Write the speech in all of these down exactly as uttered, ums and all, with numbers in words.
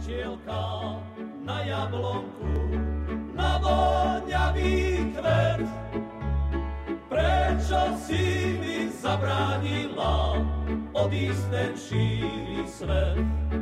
včielka na jablonku, na voňavý kvet. Prečo si mi zabránila odísť ten šíry svet?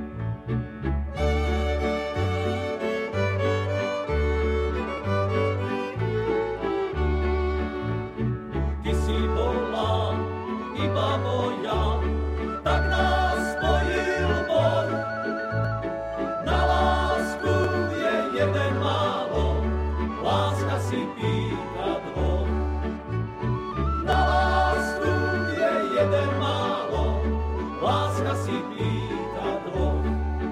Ty si bola iba moja, tak nás spojil bor. Na lásku je jeden málo, láska si pýta dvor. Na lásku je jeden málo, láska si pýta dvor.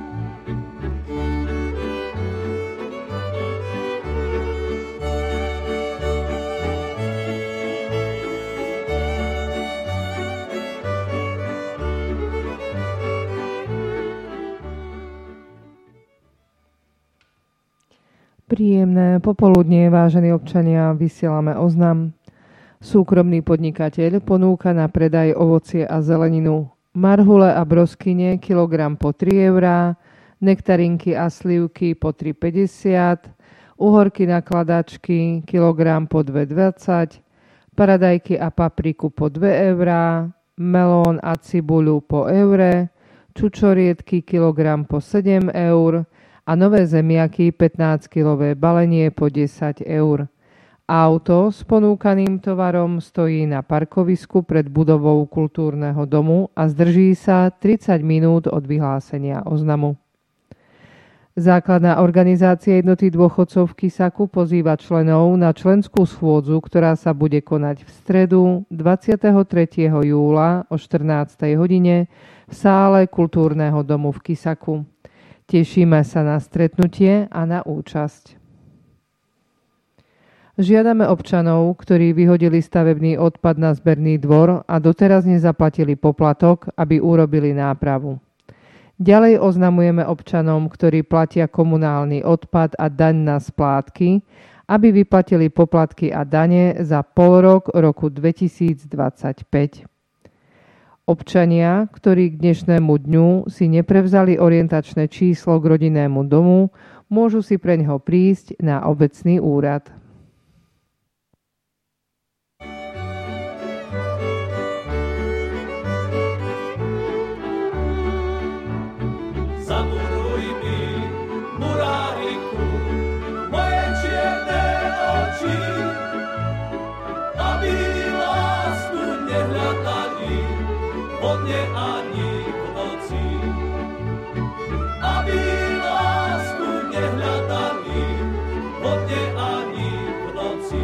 Príjemné popoludnie, vážení občania, vysielame oznam. Súkromný podnikateľ ponúka na predaj ovocie a zeleninu. Marhule a broskyne kilogram po tri eurá, nektarinky a slivky po tri päťdesiat, uhorky na kladačky kilogram po dva dvadsať, paradajky a papriku po dva eurá, melón a cibuľu po eure, čučoriedky kilogram po sedem eur, a nové zemiaky pätnásťkilové balenie po desať eur. Auto s ponúkaným tovarom stojí na parkovisku pred budovou kultúrneho domu a zdrží sa tridsať minút od vyhlásenia oznamu. Základná organizácia jednoty dôchodcov v Kisaku pozýva členov na členskú schôdzu, ktorá sa bude konať v stredu dvadsiateho tretieho júla o štrnástej hodine v sále kultúrneho domu v Kisaku. Tešíme sa na stretnutie a na účasť. Žiadame občanov, ktorí vyhodili stavebný odpad na zberný dvor a doteraz nezaplatili poplatok, aby urobili nápravu. Ďalej oznamujeme občanom, ktorí platia komunálny odpad a daň na splátky, aby vyplatili poplatky a dane za polrok roku dvetisícdvadsaťpäť. Občania, ktorí k dnešnému dňu si neprevzali orientačné číslo k rodinnému domu, môžu si preňho prísť na obecný úrad. Zamuruj mi, muráriku, moje čierne oči, aby lásku nehľadali vo dne ani v noci. Aby lásku nehľadali vo dne ani v noci.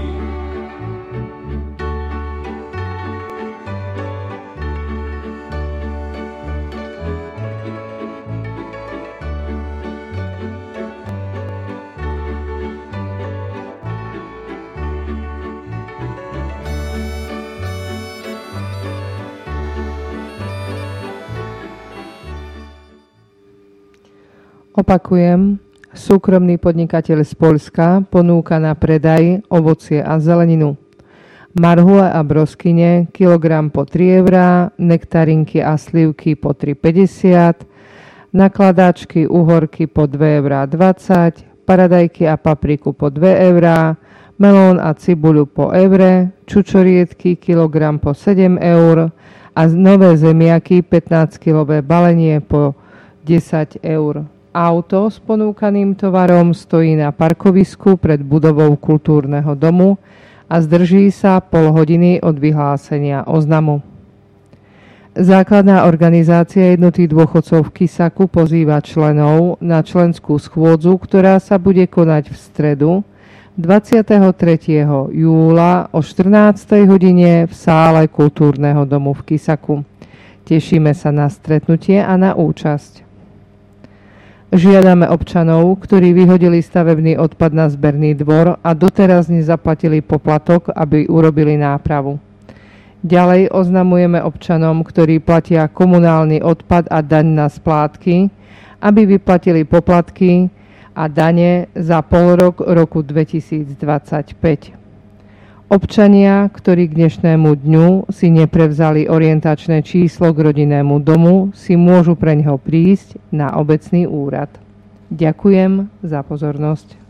Opakujem, súkromný podnikateľ z Poľska ponúka na predaj ovocie a zeleninu. Marhule a broskyne kilogram po tri eurá, nektarinky a slivky po tri päťdesiat, nakladáčky, uhorky po dva eurá dvadsať, paradajky a papriku po dva eurá, melón a cibuľu po eure, čučoriedky kilogram po sedem eur a nové zemiaky pätnásťkilové balenie po desať eur. Auto s ponúkaným tovarom stojí na parkovisku pred budovou kultúrneho domu a zdrží sa pol hodiny od vyhlásenia oznamu. Základná organizácia jednoty dôchodcov v Kisaku pozýva členov na členskú schôdzu, ktorá sa bude konať v stredu dvadsiateho tretieho júla o štrnástej hodine v sále kultúrneho domu v Kisaku. Tešíme sa na stretnutie a na účasť. Žiadame občanov, ktorí vyhodili stavebný odpad na zberný dvor a doteraz nezaplatili poplatok, aby urobili nápravu. Ďalej oznamujeme občanom, ktorí platia komunálny odpad a daň na splátky, aby vyplatili poplatky a dane za polrok roku dvetisícdvadsaťpäť. Občania, ktorí k dnešnému dňu si neprevzali orientačné číslo k rodinnému domu, si môžu preňho prísť na obecný úrad. Ďakujem za pozornosť.